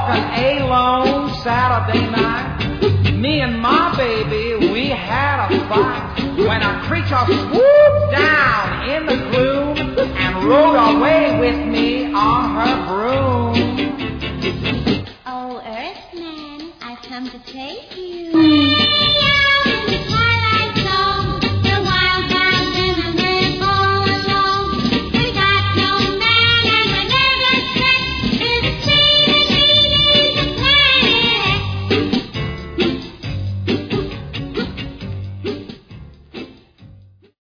walking alone Saturday night. Me and my baby, we had a fight when a creature swooped down in the gloom and rode away with me on her broom. Oh, Earthman, I've come to take you.